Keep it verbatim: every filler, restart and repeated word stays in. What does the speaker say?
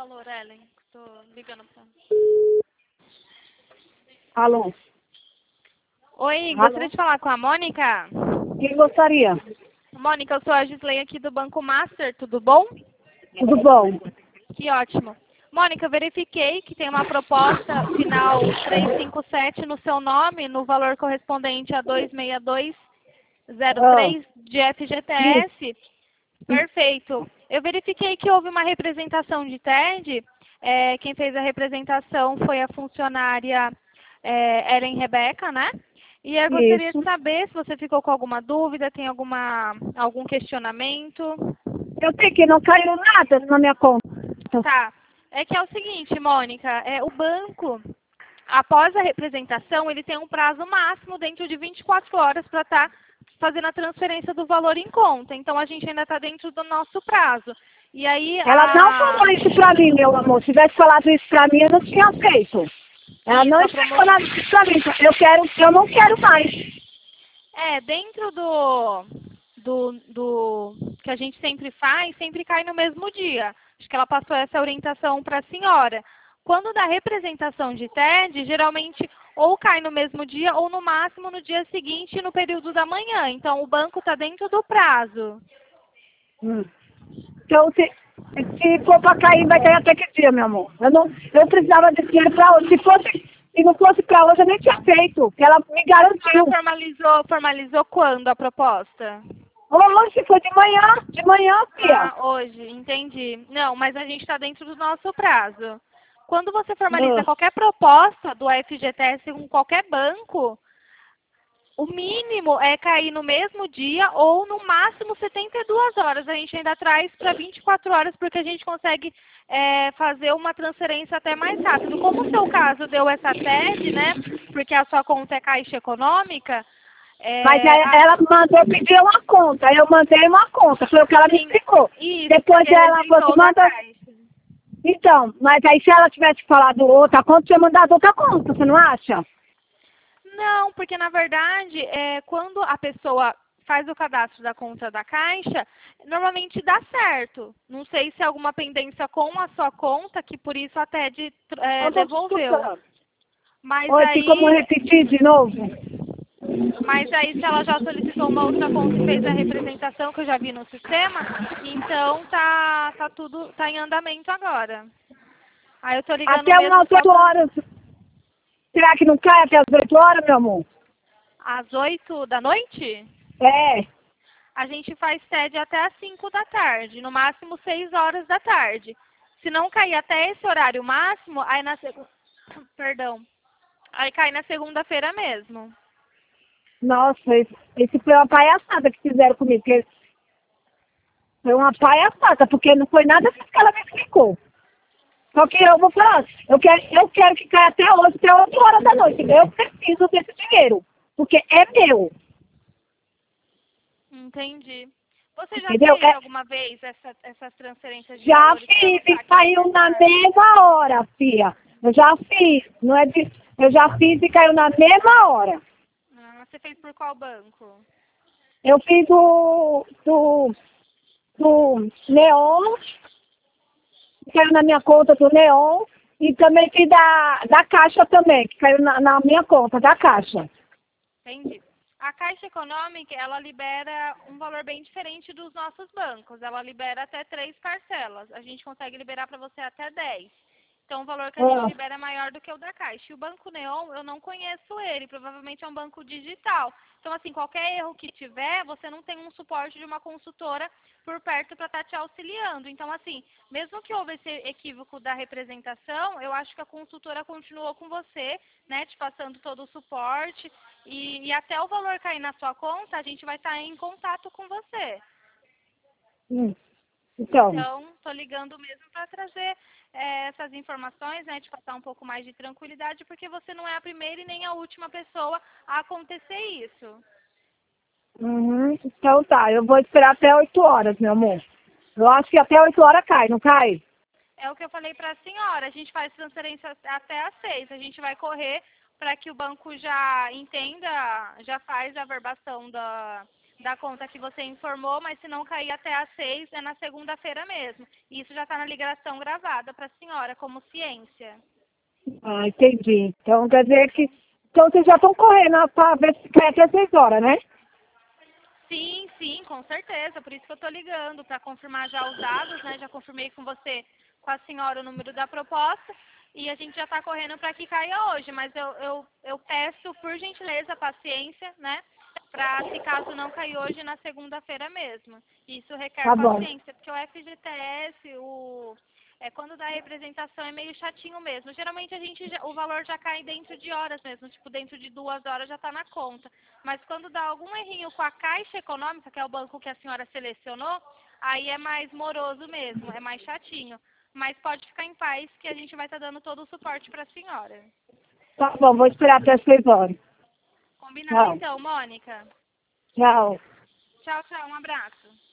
valor, Ellen. Tô ligando pra... Alô? Oi, Alô? gostaria de falar com a Mônica? Quem gostaria? Mônica, eu sou a Gisley aqui do Banco Master, tudo bom? Tudo bom? Que ótimo. Mônica, eu verifiquei que tem uma proposta final trezentos e cinquenta e sete no seu nome, no valor correspondente a duzentos e sessenta e dois zero três de F G T S. Perfeito. Eu verifiquei que houve uma representação de T E D. É, quem fez a representação foi a funcionária é, Ellen Rebeca, né? E eu gostaria Isso. de saber se você ficou com alguma dúvida, tem alguma, algum questionamento. Eu sei que não caiu nada na minha conta. Tá. É que é o seguinte, Mônica, é, o banco, após a representação, ele tem um prazo máximo dentro de vinte e quatro horas para estar fazendo a transferência do valor em conta. Então, a gente ainda está dentro do nosso prazo. E aí, Ela a... não falou isso pra mim, meu amor. Se tivesse falado isso pra mim, eu não tinha feito. Ela Isso, não a explicou promo... nada disso pra mim. Eu quero, eu não quero mais. É, dentro do, do, do que a gente sempre faz, sempre cai no mesmo dia. Acho que ela passou essa orientação para a senhora. Quando dá representação de T E D, geralmente ou cai no mesmo dia ou no máximo no dia seguinte, no período da manhã. Então, o banco está dentro do prazo. Hum. Então, se, se for pra cair, vai cair até que dia, meu amor? Eu, não, eu precisava desse dinheiro pra hoje. Se, fosse, se não fosse pra hoje, eu nem tinha feito. Porque ela me A garantiu. senhora formalizou, formalizou quando a proposta? Hoje foi de manhã, de manhã, filha. Ah, hoje, entendi. Não, mas a gente está dentro do nosso prazo. Quando você formaliza Ah. qualquer proposta do F G T S com qualquer banco, o mínimo é cair no mesmo dia ou no máximo setenta e duas horas. A gente ainda traz para vinte e quatro horas porque a gente consegue é, fazer uma transferência até mais rápido. Como o seu caso deu essa T E D, né? Porque a sua conta é Caixa Econômica. Mas É, aí a... ela mandou pedir uma conta. Aí eu mandei uma conta. Foi o que ela me Sim, explicou. isso, Depois porque ela falou rejeitou assim, da manda... Caixa. Então, mas aí se ela tivesse falado outra conta, tinha mandado outra conta, você não acha? Não, porque na verdade, é, quando a pessoa faz o cadastro da conta da Caixa, normalmente dá certo. Não sei se é alguma pendência com a sua conta, que por isso até de, é, Eu tô te devolveu. escutando. Mas Oi, tem como aí, repetir de novo? mas aí se ela já solicitou uma outra conta e fez a representação que eu já vi no sistema, então tá, tá tudo, tá em andamento agora. Aí eu tô ligando Até mesmo umas só oito pra, horas. Será que não cai até as oito horas, meu amor? às oito da noite? É. A gente faz T E D até às cinco da tarde, no máximo seis horas da tarde. Se não cair até esse horário máximo, aí na segunda... Perdão. Aí cai na segunda-feira mesmo. Nossa, esse, esse foi uma palhaçada que fizeram comigo. Que foi uma palhaçada, porque não foi nada disso que ela me explicou. Só que eu vou falar, eu quero, eu quero que caia até hoje, até oito horas da noite. Eu preciso desse dinheiro, porque é meu, Entendi. Você já entendeu? fez É, alguma vez essa, essas transferências de já valores para fiz você e aqui caiu nesse na cargo? mesma hora, filha. Eu já fiz, não é de, eu já fiz e caiu na mesma hora. Ah, você fez por qual banco? Eu fiz do, do, do Neon, caiu na minha conta do Neon, e também fiz da, da Caixa também, que caiu na, na minha conta da Caixa. Entendi. A Caixa Econômica, ela libera um valor bem diferente dos nossos bancos. Ela libera até três parcelas. A gente consegue liberar para você até dez. Então, o valor que a gente Ah, libera é maior do que o da Caixa. E o Banco Neon, eu não conheço ele. Provavelmente é um banco digital. Então, assim, qualquer erro que tiver, você não tem um suporte de uma consultora por perto para estar te auxiliando. Então, assim, mesmo que houve esse equívoco da representação, eu acho que a consultora continuou com você, né, te passando todo o suporte. E, e até o valor cair na sua conta, a gente vai estar em contato com você. hum, então, Então, estou ligando mesmo para trazer é, essas informações, né, de passar um pouco mais de tranquilidade, porque você não é a primeira e nem a última pessoa a acontecer isso. uhum, então tá, eu vou esperar até oito horas, meu amor. Eu acho que até oito horas cai, não cai? É o que eu falei para a senhora, a gente faz transferência até às seis, a gente vai correr para que o banco já entenda, já faz a verbação da, da conta que você informou, mas se não cair até às seis, é na segunda-feira mesmo. Isso já está na ligação gravada para a senhora, como ciência. Ah, entendi. Então quer dizer que. Então vocês já estão correndo para ver se cai até seis horas, né? Sim, sim, com certeza. Por isso que eu estou ligando, para confirmar já os dados, né? Já confirmei com você, com a senhora, o número da proposta. E a gente já está correndo para que caia hoje. Mas eu, eu, eu peço, por gentileza, paciência, né? Para, se caso não cair hoje, na segunda-feira mesmo. Isso requer Tá bom. paciência, porque o F G T S, o... É, quando dá representação é meio chatinho mesmo. Geralmente a gente já, o valor já cai dentro de horas mesmo, tipo dentro de duas horas já está na conta. Mas quando dá algum errinho com a Caixa Econômica, que é o banco que a senhora selecionou, aí é mais moroso mesmo, é mais chatinho. Mas pode ficar em paz que a gente vai estar dando todo o suporte para a senhora. Tá bom, vou esperar até seis horas. Combinado Tchau. então, Mônica? Tchau. Tchau, tchau, um abraço.